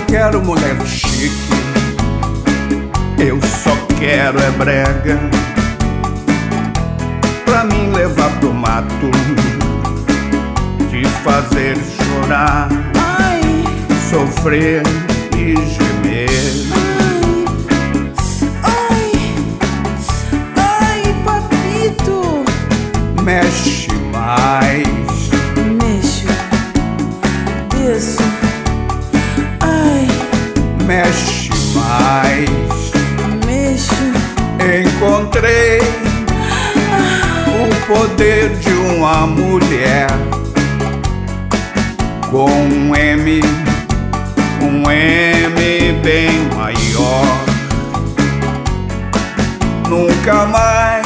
quero mulher chique, eu só quero é brega pra mim levar pro mato, te fazer chorar, Ai, sofrer e gemer. ai, ai, papito. Mexe mais, Mexo, desço. Ai, mexe mais. mexo. Encontrei o poder de uma mulher com um M bem maior. Nunca mais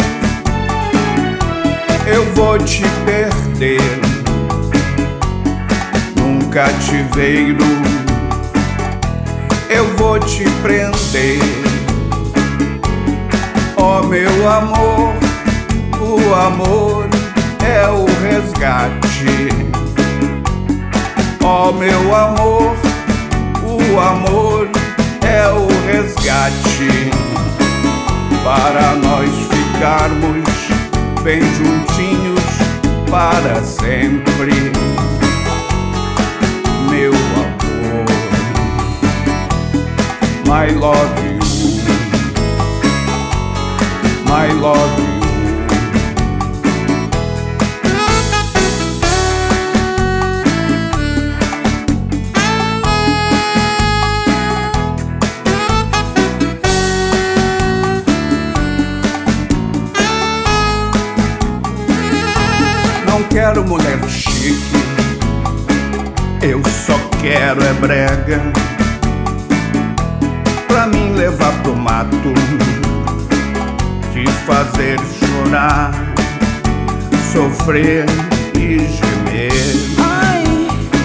eu vou te perder num cativeiro, eu vou te prender. Ó meu amor, o amor é o resgate. Ó meu amor, o amor é o resgate. Para nós ficarmos bem juntinhos para sempre, meu amor. My love you, my love you. Não quero mulher chique, eu só quero é brega pra mim levar pro mato, te fazer chorar, sofrer e gemer. Ai,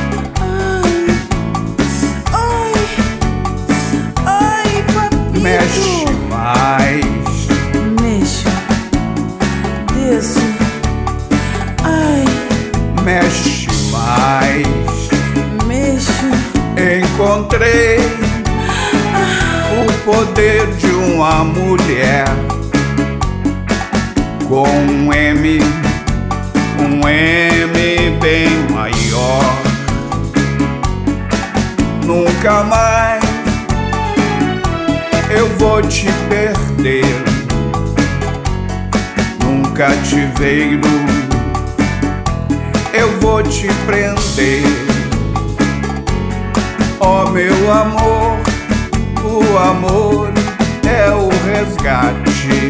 ai, ai, ai, papito. Mexe mais, Mexo, desço. Ai, mexe mais. mexo. Encontrei o poder de uma mulher com um M bem maior. Nunca mais eu vou te perder num cativeiro, eu vou te prender. Ó meu amor, o amor é o resgate.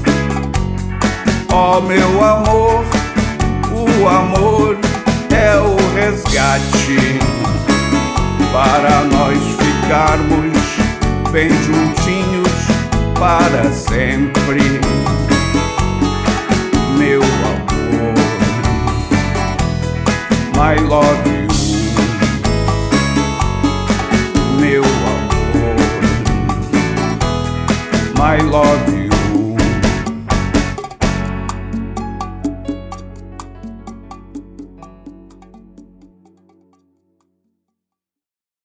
Ó meu amor, o amor é o resgate. Para nós ficarmos bem juntinhos para sempre, meu amor. My love you, meu amor. My love you.